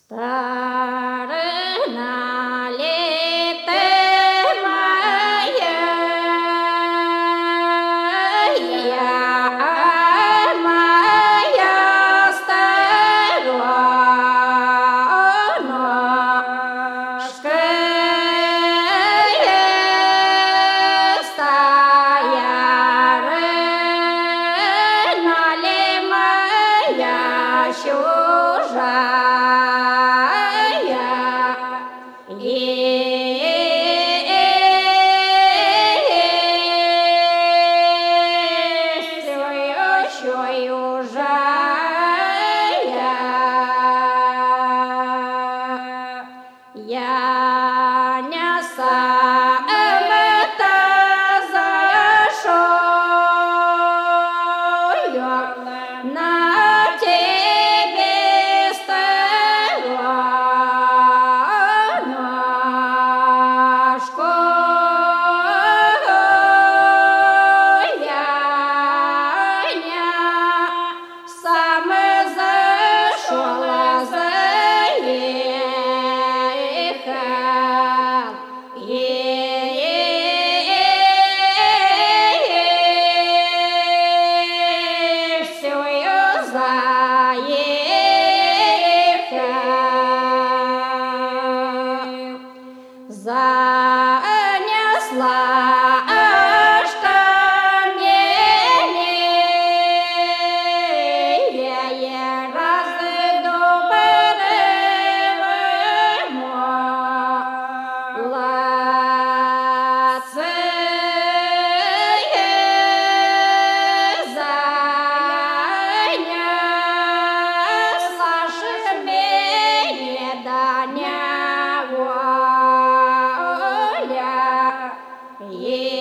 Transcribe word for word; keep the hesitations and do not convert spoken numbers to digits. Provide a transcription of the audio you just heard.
Старина літе моя, моя стороножка, стоярина ли моя чужая. Я не сам это зашел на тебе стороножку, я не сам зашел, заехал. Всё заехал, занесла yeah.